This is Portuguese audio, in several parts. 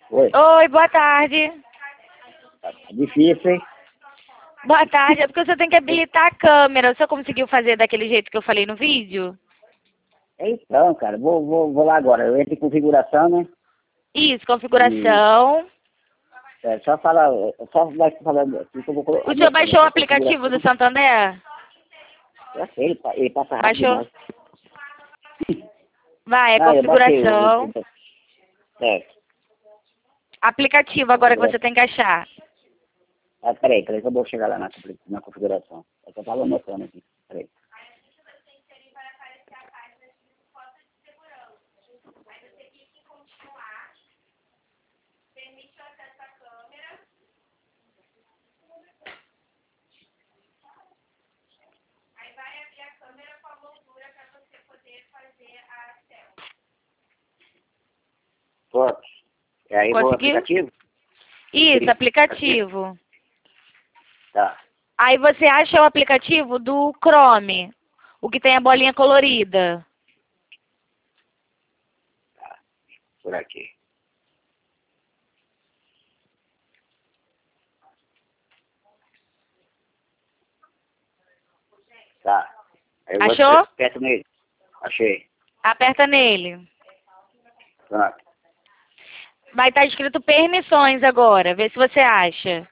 Oi, Oi, boa tarde. tá difícil, hein? Boa tarde. É porque você tem que habilitar a câmera. Você conseguiu fazer daquele jeito que eu falei no vídeo? Então, cara, vou lá agora. Eu entro em configuração, né? Isso, E configuração. só vai falando aqui que eu vou O senhor anotando baixou o aqui. aplicativo do Configuração. Santander? Eu sei, ele passa rápido Baixou? demais. Vai, é Ah, eu baixei configuração. certo. Aplicativo agora que você Configuração. tem que achar. Ah, peraí, que eu vou chegar lá na configuração. É que eu tava anotando aqui. Peraí. Fotos. E aí vou Conseguiu? aplicativo? Isso, Sim. aplicativo. Tá. Aí você acha o aplicativo do Chrome, o que tem a bolinha colorida. Por aqui. Tá. Aí eu vou Achou? perto nele. Achei. Aperta nele. Pronto. Vai estar escrito permissões agora. Vê se você acha.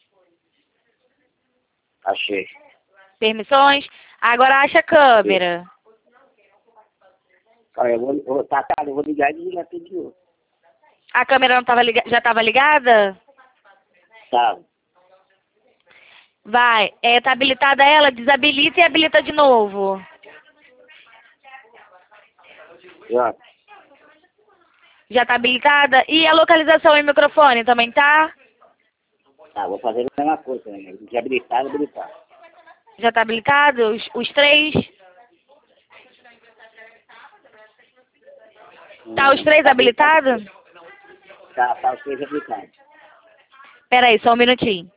Achei. Permissões. Agora acha a Sim. câmera. Cara, eu vou ligar e desligar tudo de novo. A câmera não tava já estava ligada? Tá. Vai. Tá habilitada ela? Desabilita e habilita de novo. Pronto. Já tá habilitada? E a localização e o microfone também tá? Tá, vou fazer a mesma coisa, né? De habilitar, habilitar. Já tá habilitado? Os três? Tá os três Tá habilitado. habilitados? Tá os três habilitados. Pera aí, só um minutinho.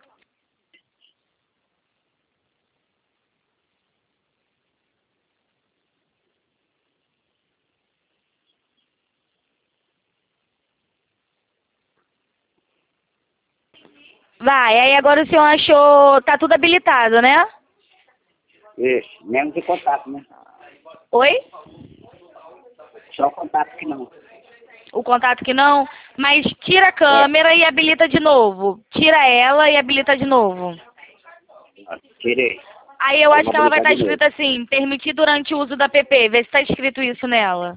Vai, aí agora o senhor achou... Tá tudo habilitado, né? Isso. Mesmo de contato, né? Oi? Só o contato que não. O contato que não? Mas tira a É. câmera e habilita de novo. Tira ela e habilita de novo. Tirei. Aí eu Aí acho vou que ela vai habilitar estar de novo. escrito assim, permitir durante o uso da app. Vê se tá escrito isso nela.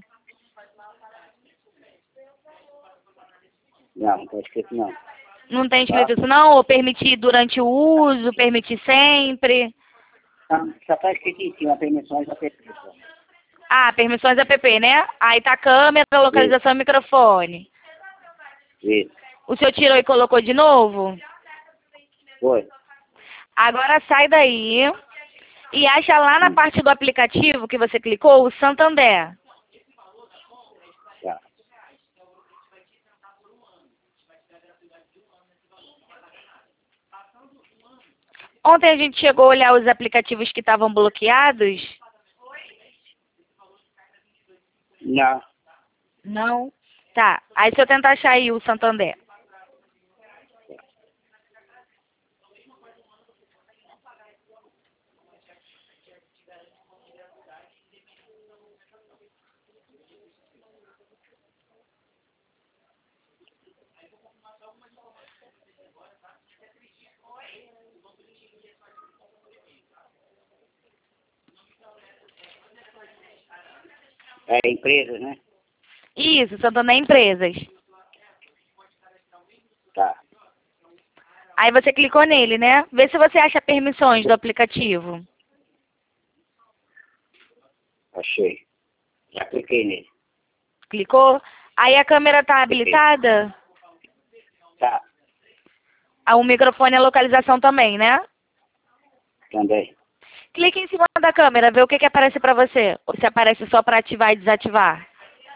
Não tá escrito não. Não tem Tá? escrito isso não? Ou permitir durante o uso, permitir sempre? Não, só tá escrito em cima, permissões da pessoa. Ah, permissões app, né? Aí tá a câmera, Isso. localização e microfone. Isso. O senhor tirou e colocou de novo? Foi. Agora sai daí e acha lá na Hum. parte do aplicativo que você clicou o Santander. Tá. Ontem a gente chegou a olhar os aplicativos que estavam bloqueados. Não. Não? Tá. Aí se eu tentar achar aí o Santander. É empresas, né? Isso, Santander Empresas. Tá. Aí você clicou nele, né? Vê se você acha permissões do aplicativo. Achei. Já cliquei nele. Clicou? Aí a câmera tá Cliquei. habilitada? Tá. Ah, o microfone e a localização também, né? Também. Clique em cima da câmera, vê o que aparece pra você. Ou se aparece só pra ativar e desativar.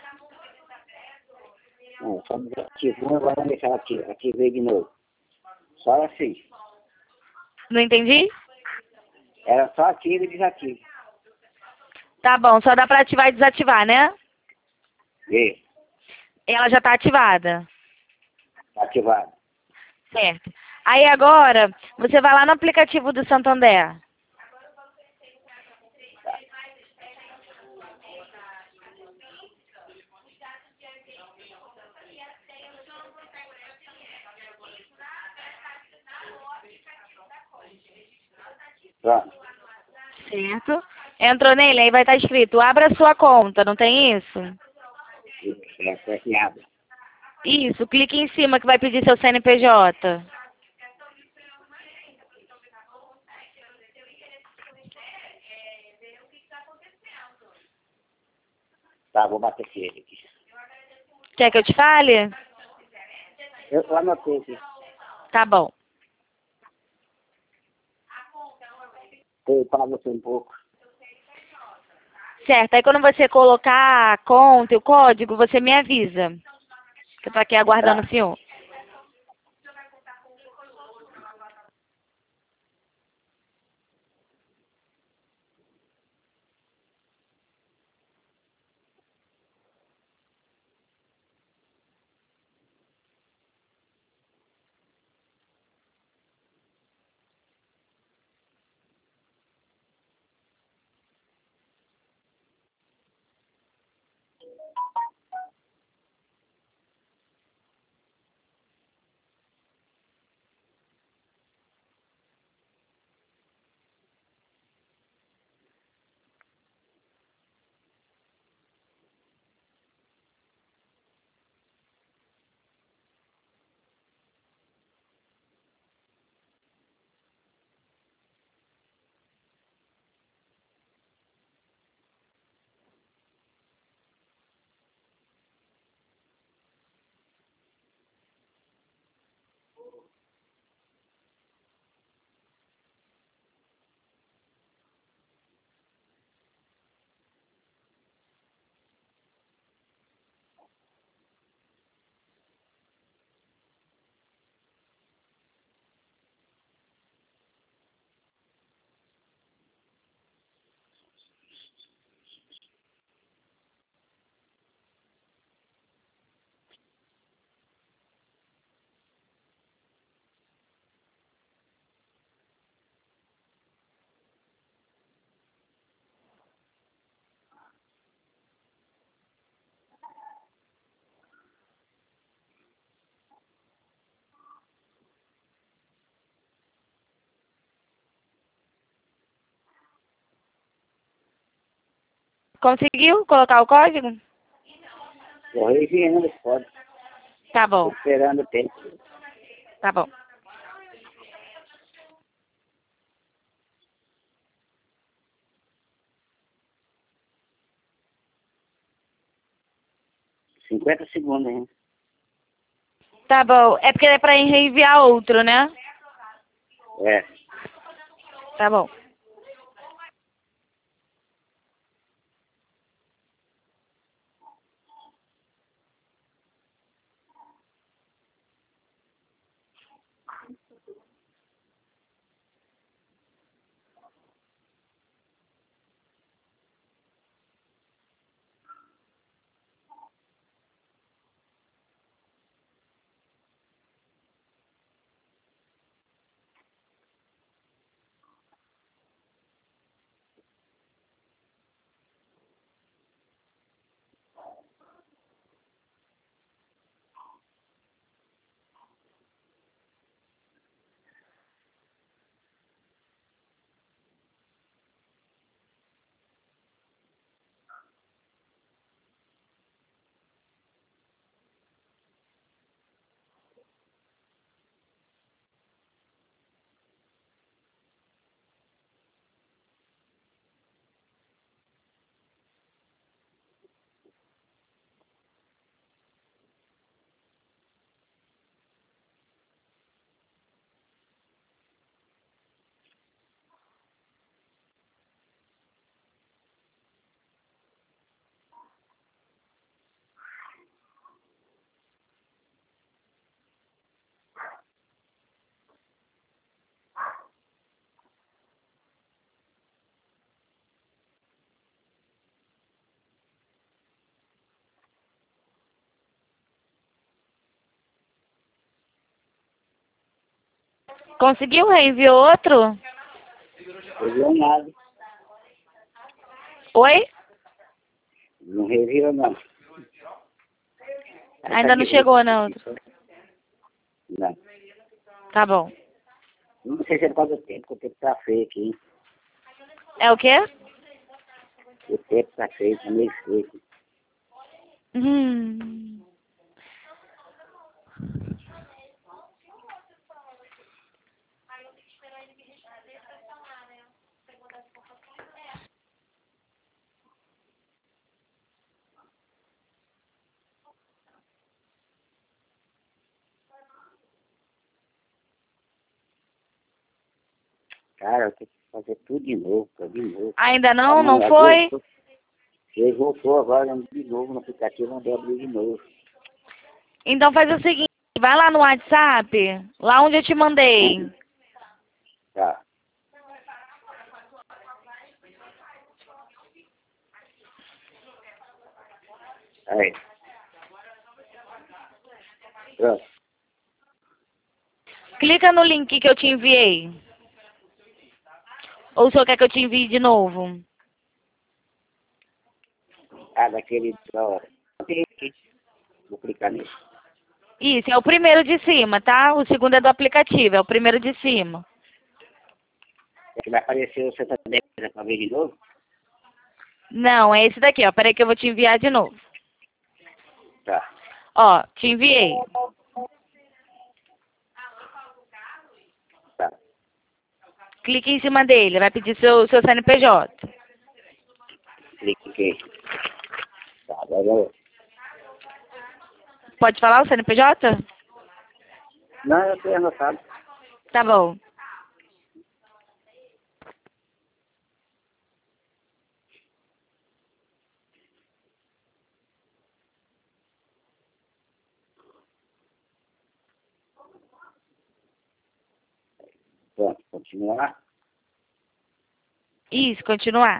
Não, só desativou, agora vamos deixar ativei de novo. Só assim. Não entendi? Era só ativo e desativo. Tá bom, só dá pra ativar e desativar, né? Isso. Ela já tá ativada. Ativado. Certo. Aí agora, você vai lá no aplicativo do Santander. Pronto. Certo. Entrou nele, aí vai estar escrito, abra sua conta, não tem isso? Essa aqui abre. Isso, clique em cima que vai pedir seu CNPJ. Tá, vou bater aqui ele aqui. Quer que eu te fale? Eu anotei aqui. Tá bom. Eu falo você um pouco. Certo, aí quando você colocar a conta e o código, você me avisa. Que eu tô aqui aguardando o senhor. Conseguiu colocar o código? Tô enviando esse código. Tá Tô bom, esperando o tempo. tá bom. Cinquenta segundos, hein? Tá bom. É porque é pra reenviar outro, né? É. Tá bom. Conseguiu? Reenviou outro? Revirou nada. Oi? Não revirou, não. Ainda não chegou, não. Não. Tá bom. Não sei se é por causa do tempo, que o tempo tá feio aqui. É o quê? O tempo tá feio, tá meio seco. Hum. Cara, eu tenho que fazer tudo de novo, cara, de novo. Ainda não? Amanhã, Não foi? ele voltou agora de novo no aplicativo, não deu abrir de novo. Então faz o seguinte, vai lá no WhatsApp, lá onde eu te mandei. Tá. Aí. Pronto. Clica no link que eu te enviei. Ou o senhor quer que eu te envie de novo? Ah, daquele da hora. Tem aqui. Vou clicar nisso. Isso, é o primeiro de cima, tá? O segundo é do aplicativo, é o primeiro de cima. É que vai aparecer o Santander pra ver de novo? Não, é esse daqui, ó. Peraí que eu vou te enviar de novo. Tá. Ó, te enviei. Tá. Clique em cima dele, vai pedir seu CNPJ. Cliquei. Tá, agora eu... Pode falar o CNPJ? Não, eu tenho anotado. Tá bom. Pronto, continuar. Isso, continuar.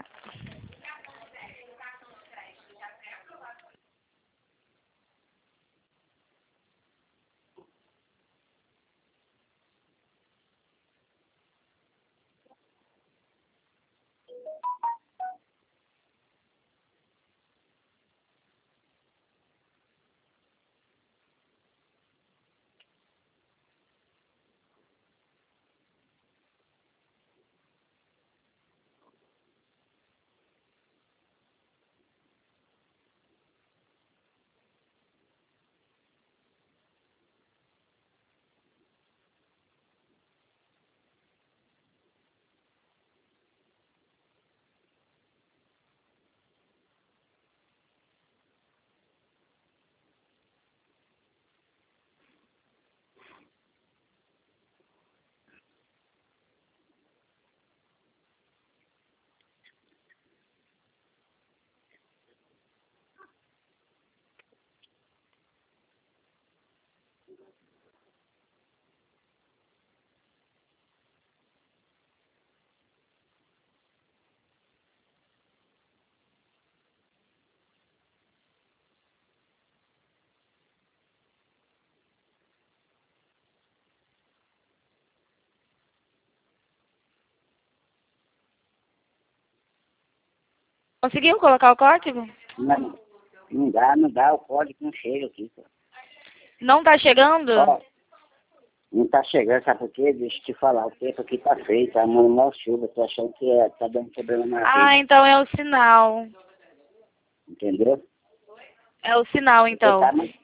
Conseguiu colocar o código? Não, não dá, o código não chega aqui, cara. Não tá chegando? Ó, não tá chegando, sabe por quê? Deixa eu te falar, o tempo aqui tá feio, tá mó chuva, tô achando que tá dando problema na Ah, rede, então é o sinal. entendeu? É o sinal, então. Tá, mas...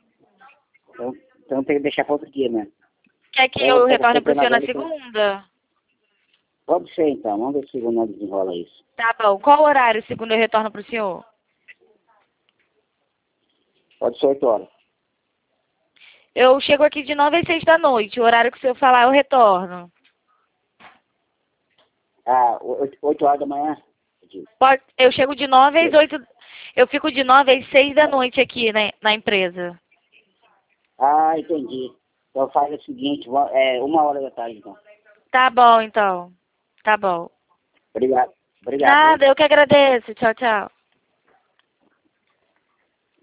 então tem que deixar para outro dia, né? Quer que Eu eu tava retorne pro tentando senhor na agora, segunda? pode ser então, vamos ver se o não desenrola isso. Tá bom. Qual horário, segunda, eu retorno pro senhor? Pode ser 8 horas. Eu chego aqui de 9 às 6 da noite. O horário que o senhor falar, eu retorno. Ah, 8 horas da manhã? Eu chego de 9 às 8. Eu fico de 9 às 6 da noite aqui na empresa. Ah, entendi. Então faz o seguinte, 1 hora da tarde então. Tá bom, então. Tá bom. Obrigado. Obrigado. Nada, eu que agradeço. Tchau, tchau.